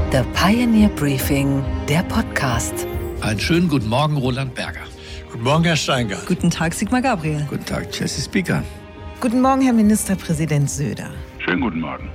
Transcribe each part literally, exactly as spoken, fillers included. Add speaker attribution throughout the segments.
Speaker 1: The Pioneer Briefing, der Podcast.
Speaker 2: Einen schönen guten Morgen, Roland Berger.
Speaker 3: Guten Morgen, Herr Steingart.
Speaker 4: Guten Tag, Sigmar Gabriel.
Speaker 2: Guten Tag, Chelsea Speaker.
Speaker 5: Guten Morgen, Herr Ministerpräsident Söder.
Speaker 6: Schönen guten Morgen.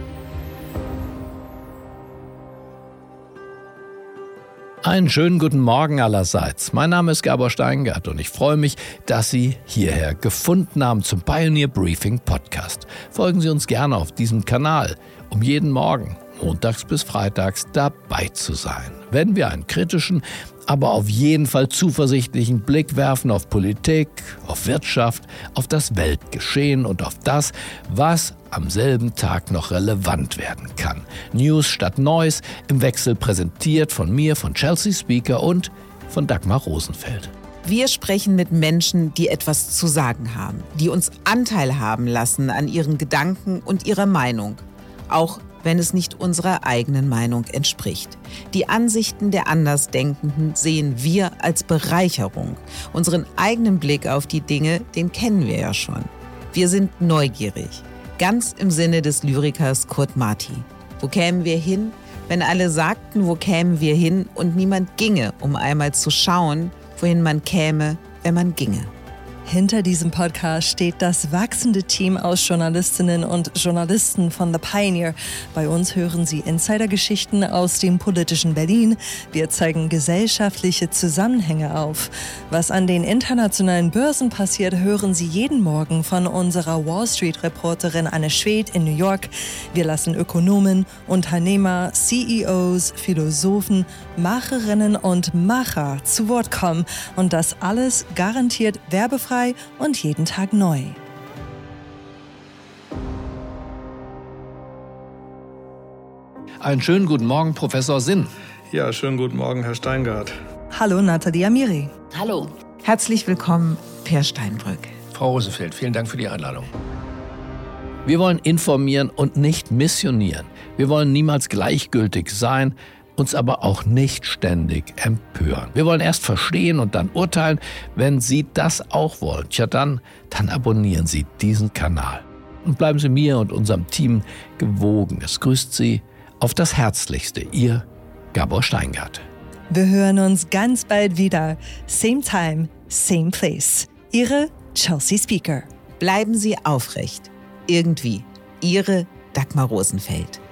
Speaker 2: Einen schönen guten Morgen allerseits. Mein Name ist Gabor Steingart und ich freue mich, dass Sie hierher gefunden haben zum Pioneer Briefing Podcast. Folgen Sie uns gerne auf diesem Kanal, um jeden Morgen, montags bis freitags, dabei zu sein. Wenn wir einen kritischen, aber auf jeden Fall zuversichtlichen Blick werfen auf Politik, auf Wirtschaft, auf das Weltgeschehen und auf das, was am selben Tag noch relevant werden kann. News statt Neues, im Wechsel präsentiert von mir, von Chelsea Speaker und von Dagmar Rosenfeld.
Speaker 5: Wir sprechen mit Menschen, die etwas zu sagen haben, die uns Anteil haben lassen an ihren Gedanken und ihrer Meinung, auch wenn es nicht unserer eigenen Meinung entspricht. Die Ansichten der Andersdenkenden sehen wir als Bereicherung. Unseren eigenen Blick auf die Dinge, den kennen wir ja schon. Wir sind neugierig, ganz im Sinne des Lyrikers Kurt Marti. Wo kämen wir hin, wenn alle sagten, wo kämen wir hin und niemand ginge, um einmal zu schauen, wohin man käme, wenn man ginge?
Speaker 4: Hinter diesem Podcast steht das wachsende Team aus Journalistinnen und Journalisten von The Pioneer. Bei uns hören Sie Insidergeschichten aus dem politischen Berlin. Wir zeigen gesellschaftliche Zusammenhänge auf. Was an den internationalen Börsen passiert, hören Sie jeden Morgen von unserer Wall Street-Reporterin Anne Schwedt in New York. Wir lassen Ökonomen, Unternehmer, C E Os, Philosophen, Macherinnen und Macher zu Wort kommen. Und das alles garantiert werbefrei und jeden Tag neu.
Speaker 2: Einen schönen guten Morgen, Professor Sinn.
Speaker 3: Ja, schönen guten Morgen, Herr Steingart.
Speaker 4: Hallo, Nathalie Amiri.
Speaker 1: Hallo.
Speaker 5: Herzlich willkommen, Per Steinbrück.
Speaker 3: Frau Rosenfeld, vielen Dank für die Einladung.
Speaker 2: Wir wollen informieren und nicht missionieren. Wir wollen niemals gleichgültig sein, uns aber auch nicht ständig empören. Wir wollen erst verstehen und dann urteilen. Wenn Sie das auch wollen, tja dann, dann abonnieren Sie diesen Kanal. Und bleiben Sie mir und unserem Team gewogen. Es grüßt Sie auf das Herzlichste, Ihr Gabor Steingart.
Speaker 4: Wir hören uns ganz bald wieder. Same time, same place. Ihre Chelsea Speaker.
Speaker 5: Bleiben Sie aufrecht. Irgendwie. Ihre Dagmar Rosenfeld.